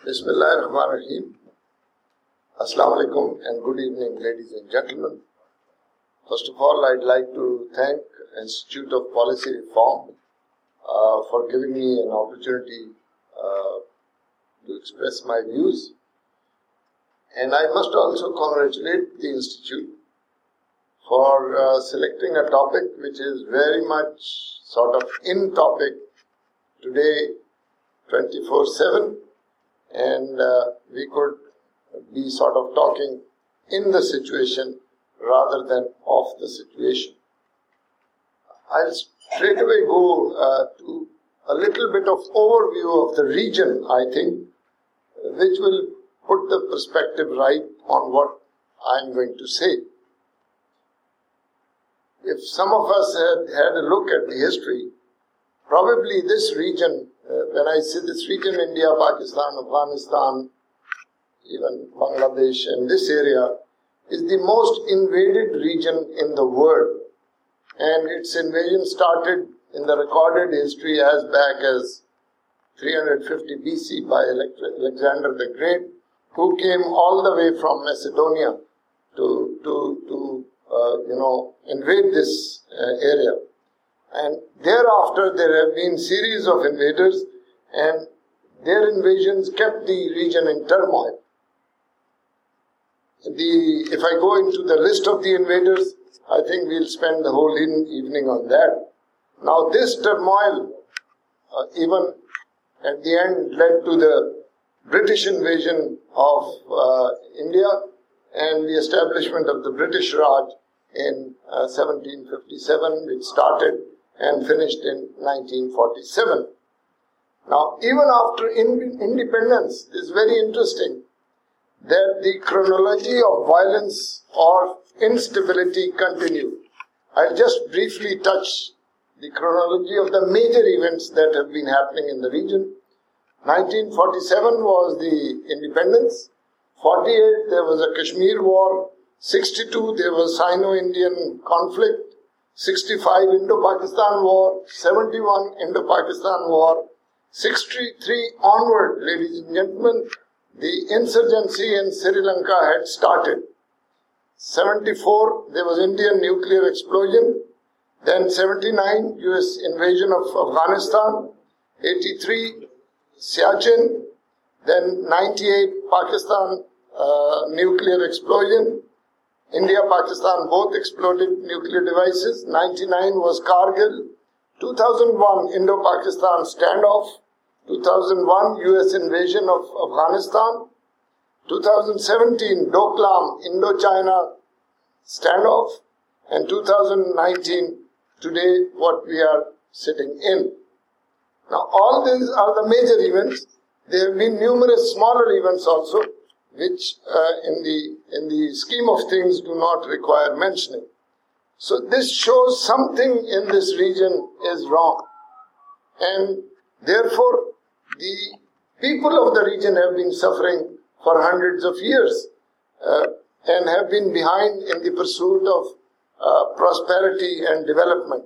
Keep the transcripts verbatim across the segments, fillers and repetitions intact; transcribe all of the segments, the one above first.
Bismillahirrahmanirrahim. Assalamu alaikum and good evening, ladies and gentlemen. First of all, I'd like to thank Institute of Policy Reform uh, for giving me an opportunity uh, to express my views. And I must also congratulate the Institute for uh, selecting a topic which is very much sort of in topic today, twenty-four seven, and uh, we could be sort of talking in the situation rather than of the situation. I'll straight away go uh, to a little bit of overview of the region, I think, which will put the perspective right on what I'm going to say. If some of us had had a look at the history, probably this region, uh, when I say this region, India, Pakistan, Afghanistan, even Bangladesh and this area, is the most invaded region in the world. And its invasion started in the recorded history as back as three hundred fifty B C by Alexander the Great, who came all the way from Macedonia to, to, to uh, you know, invade this uh, area. And thereafter there have been series of invaders, and their invasions kept the region in turmoil. The, if I go into the list of the invaders, I think we'll spend the whole in, evening on that. Now this turmoil, uh, even at the end, led to the British invasion of uh, India and the establishment of the British Raj in uh, seventeen fifty-seven, which started and finished in nineteen forty-seven. Now, even after in, independence, it's very interesting that the chronology of violence or instability continued. I'll just briefly touch the chronology of the major events that have been happening in the region. nineteen forty-seven was the independence. forty-eight, there was a Kashmir war. sixty-two, there was Sino-Indian conflict. sixty-five, Indo-Pakistan war. seventy-one, Indo-Pakistan war. sixty-three onward, ladies and gentlemen, the insurgency in Sri Lanka had started. seventy-four, there was Indian nuclear explosion. Then seventy-nine, U S invasion of Afghanistan. eighty-three, Siachen. Then ninety-eight, Pakistan uh, nuclear explosion. India, Pakistan both exploded nuclear devices. ninety-nine was Kargil. two thousand one, Indo-Pakistan standoff. two thousand one, U S invasion of Afghanistan. two thousand seventeen, Doklam, Indo-China standoff. And two thousand nineteen, today, what we are sitting in. Now, all these are the major events. There have been numerous smaller events also, which uh, in the in the scheme of things do not require mentioning. So this shows something in this region is wrong. And therefore, the people of the region have been suffering for hundreds of years uh, and have been behind in the pursuit of uh, prosperity and development.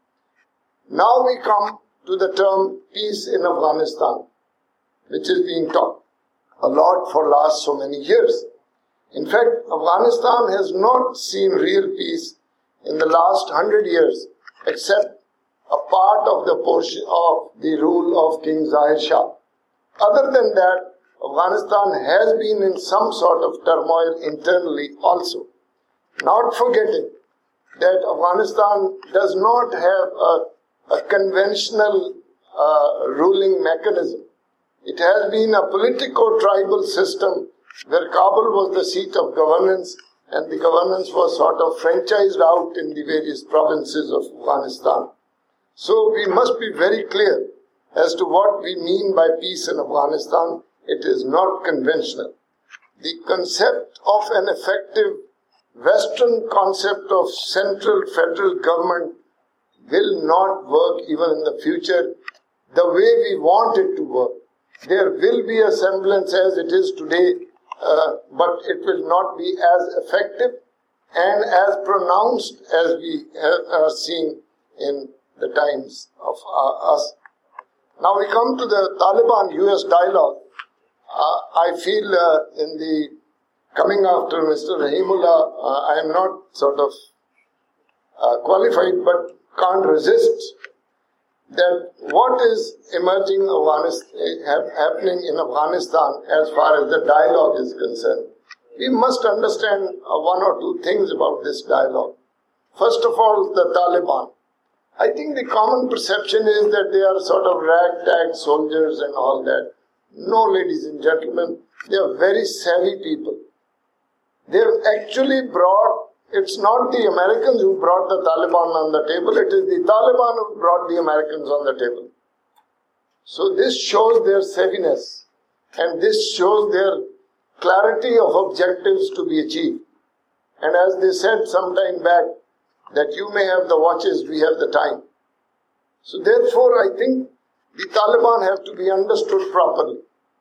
Now we come to the term peace in Afghanistan, which is being talked a lot for last so many years. In fact, Afghanistan has not seen real peace in the last hundred years, except a part of the portion of the rule of King Zahir Shah. Other than that, Afghanistan has been in some sort of turmoil internally also. Not forgetting that Afghanistan does not have a, a conventional uh, ruling mechanism. It has been a politico-tribal system where Kabul was the seat of governance, and the governance was sort of franchised out in the various provinces of Afghanistan. So we must be very clear as to what we mean by peace in Afghanistan. It is not conventional. The concept of an effective Western concept of central federal government will not work even in the future the way we want it to work. There will be a semblance as it is today, uh, but it will not be as effective and as pronounced as we are seeing in the times of uh, us. Now we come to the Taliban-U S dialogue. Uh, I feel uh, in the coming after Mister Rahimullah, uh, I am not sort of uh, qualified, but can't resist that what is emerging Afghanistan, happening in Afghanistan as far as the dialogue is concerned. We must understand uh, one or two things about this dialogue. First of all, the Taliban. I think the common perception is that they are sort of ragtag soldiers and all that. No, ladies and gentlemen, they are very savvy people. They have actually brought, it's not the Americans who brought the Taliban on the table, it is the Taliban who brought the Americans on the table. So this shows their savviness, and this shows their clarity of objectives to be achieved. And as they said some time back, that you may have the watches, we have the time. So therefore, I think the Taliban have to be understood properly.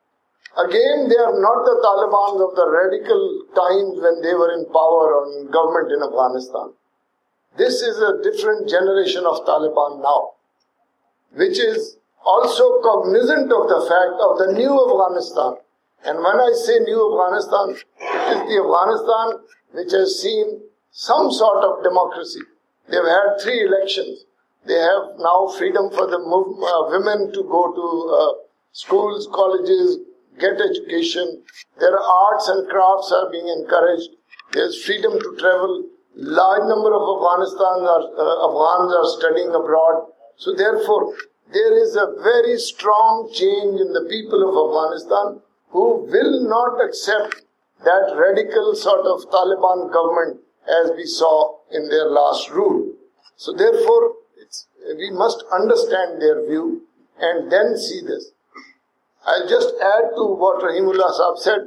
Again, they are not the Taliban of the radical times when they were in power or in government in Afghanistan. This is a different generation of Taliban now, which is also cognizant of the fact of the new Afghanistan. And when I say new Afghanistan, it is the Afghanistan which has seen some sort of democracy. They've had three elections. They have now freedom for the move, uh, women to go to uh, schools, colleges, get education. Their arts and crafts are being encouraged. There's freedom to travel. Large number of Afghanistan are, uh, Afghans are studying abroad. So therefore, there is a very strong change in the people of Afghanistan who will not accept that radical sort of Taliban government as we saw in their last rule. So therefore, it's, we must understand their view and then see this. I'll just add to what Rahimullah Sahab said.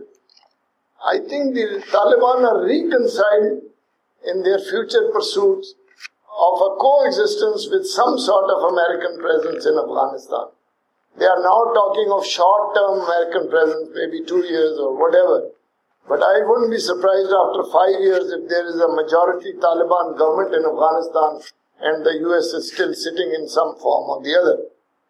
I think the Taliban are reconciled in their future pursuits of a coexistence with some sort of American presence in Afghanistan. They are now talking of short-term American presence, maybe two years or whatever. But I wouldn't be surprised after five years if there is a majority Taliban government in Afghanistan and the U S is still sitting in some form or the other.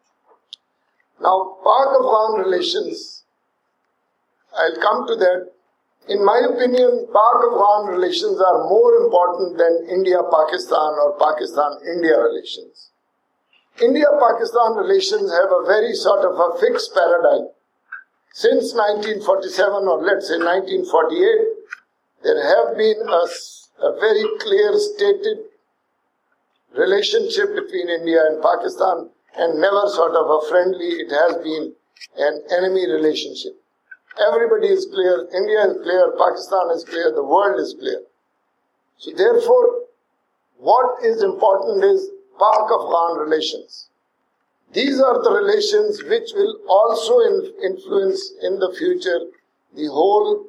Now, Pak-Afghan relations, I'll come to that. In my opinion, Pak-Afghan relations are more important than India-Pakistan or Pakistan-India relations. India-Pakistan relations have a very sort of a fixed paradigm. Since nineteen forty-seven, or let's say nineteen forty-eight, there have been a, a very clear stated relationship between India and Pakistan, and never sort of a friendly, it has been an enemy relationship. Everybody is clear, India is clear, Pakistan is clear, the world is clear. So therefore, what is important is Pak-Afghan relations. These are the relations which will also in influence in the future the whole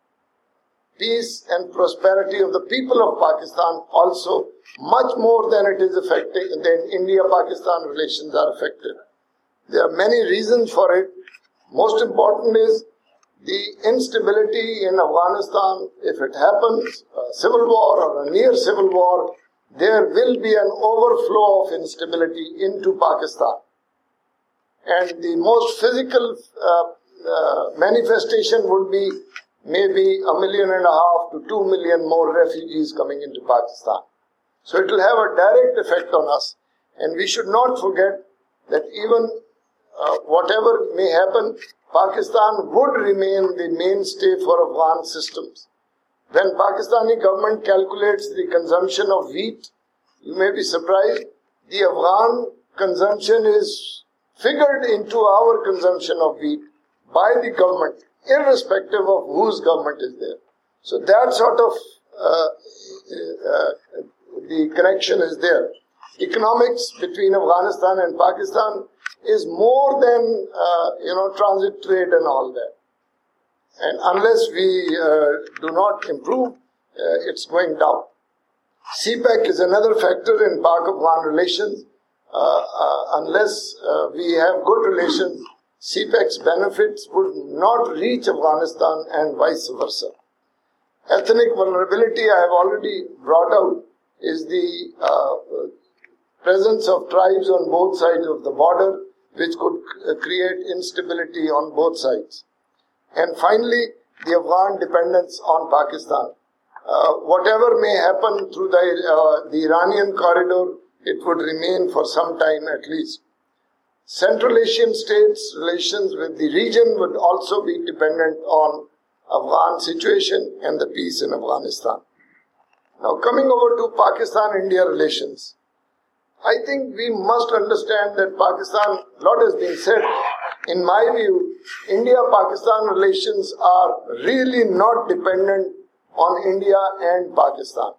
peace and prosperity of the people of Pakistan also, much more than it is affecting, than India-Pakistan relations are affected. There are many reasons for it. Most important is the instability in Afghanistan. If it happens, a civil war or a near civil war, there will be an overflow of instability into Pakistan. And the most physical uh, uh, manifestation would be maybe a million and a half to two million more refugees coming into Pakistan. So it will have a direct effect on us. And we should not forget that even uh, whatever may happen, Pakistan would remain the mainstay for Afghan systems. When Pakistani government calculates the consumption of wheat, you may be surprised, the Afghan consumption is figured into our consumption of wheat by the government, irrespective of whose government is there. So that sort of uh, uh, the connection is there. Economics between Afghanistan and Pakistan is more than uh, you know transit trade and all that. And unless we uh, do not improve, uh, it's going down. CPEC is another factor in Pak-Afghan relations. Uh, uh, unless uh, we have good relations, CPEC's benefits would not reach Afghanistan and vice versa. Ethnic vulnerability, I have already brought out, is the uh, presence of tribes on both sides of the border, which could uh, create instability on both sides. And finally, the Afghan dependence on Pakistan. Uh, whatever may happen through the, uh, the Iranian corridor, it would remain for some time at least. Central Asian states' relations with the region would also be dependent on Afghan situation and the peace in Afghanistan. Now coming over to Pakistan-India relations, I think we must understand that Pakistan, a lot has been said. In my view, India-Pakistan relations are really not dependent on India and Pakistan.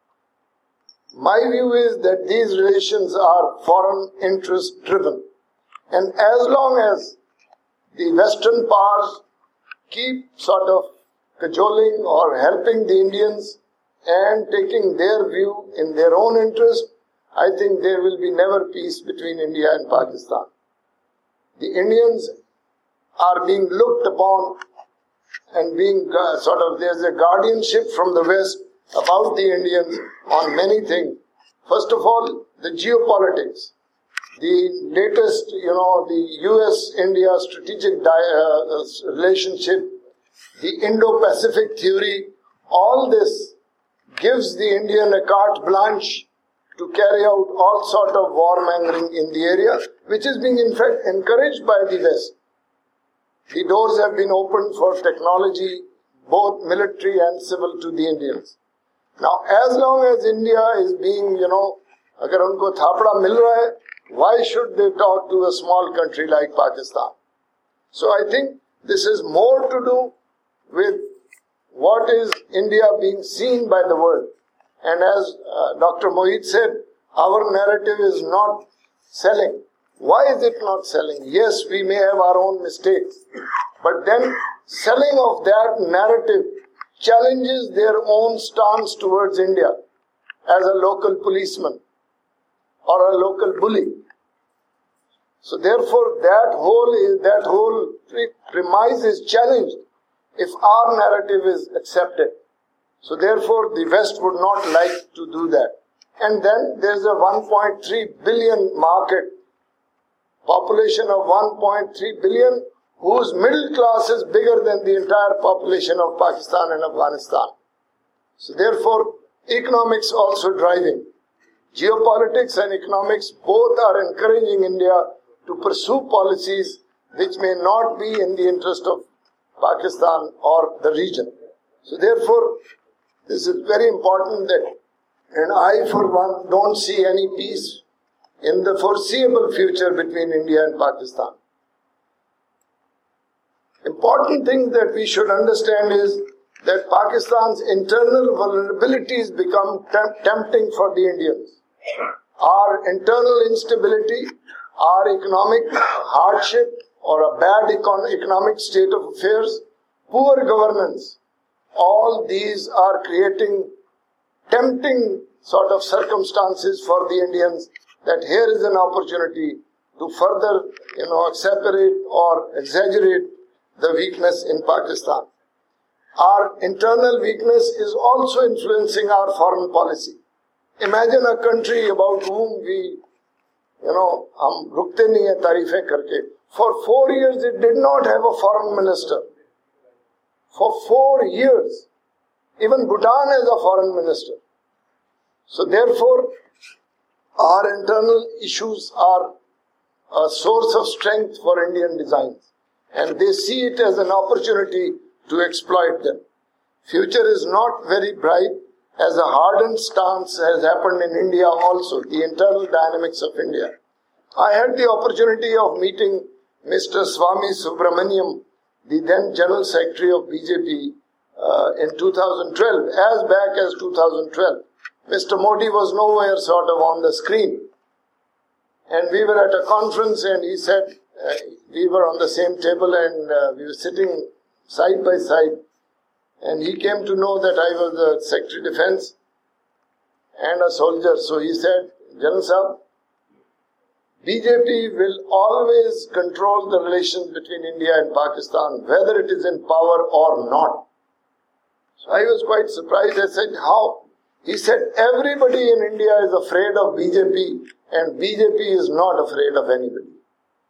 My view is that these relations are foreign interest driven. And as long as the Western powers keep sort of cajoling or helping the Indians and taking their view in their own interest, I think there will be never peace between India and Pakistan. The Indians are being looked upon and being uh, sort of, there's a guardianship from the West about the Indians on many things. First of all, the geopolitics. The latest, you know, the U S India strategic di- uh, relationship, the Indo-Pacific theory, all this gives the Indian a carte blanche to carry out all sort of warmongering in the area, which is being in fact encouraged by the West. The doors have been opened for technology, both military and civil, to the Indians. Now, as long as India is being, you know, agar unko thapda mil raha hai, why should they talk to a small country like Pakistan? So I think this is more to do with what is India being seen by the world. And as uh, Doctor Mohit said, our narrative is not selling. Why is it not selling? Yes, we may have our own mistakes. But then selling of that narrative challenges their own stance towards India as a local policeman or a local bully. So therefore, that whole is, that whole premise is challenged if our narrative is accepted. So therefore, the West would not like to do that. And then there's a one point three billion market, population of one point three billion, whose middle class is bigger than the entire population of Pakistan and Afghanistan. So therefore, economics also driving. Geopolitics and economics both are encouraging India to pursue policies which may not be in the interest of Pakistan or the region. So therefore, this is very important that, and I for one don't see any peace in the foreseeable future between India and Pakistan. Important thing that we should understand is that Pakistan's internal vulnerabilities become temp- tempting for the Indians. Our internal instability, our economic hardship or a bad econ- economic state of affairs, poor governance, all these are creating tempting sort of circumstances for the Indians that here is an opportunity to further, you know, exaggerate or exaggerate the weakness in Pakistan. Our internal weakness is also influencing our foreign policy. Imagine a country about whom we, you know, hum rukte nahi hai tarife karke. For four years it did not have a foreign minister. For four years. Even Bhutan has a foreign minister. So therefore, our internal issues are a source of strength for Indian designs. And they see it as an opportunity to exploit them. Future is not very bright, as a hardened stance has happened in India also, the internal dynamics of India. I had the opportunity of meeting Mister Swami Subramaniam, the then General Secretary of B J P, uh, in two thousand twelve, as back as two thousand twelve. Mister Modi was nowhere sort of on the screen. And we were at a conference and he said, uh, we were on the same table and uh, we were sitting side by side. And he came to know that I was the Secretary of Defense and a soldier. So he said, General Sahab, B J P will always control the relations between India and Pakistan, whether it is in power or not. So I was quite surprised. I said, how? He said, everybody in India is afraid of B J P and B J P is not afraid of anybody.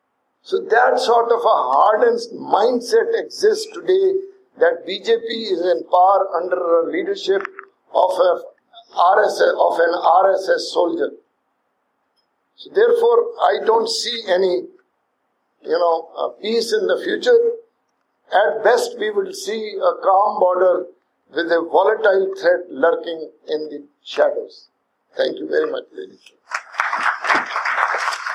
So that sort of a hardened mindset exists today, that B J P is in power under the leadership of a R S S, of an R S S soldier. So therefore, I don't see any, you know, uh, peace in the future. At best, we will see a calm border with a volatile threat lurking in the shadows. Thank you very much, ladies.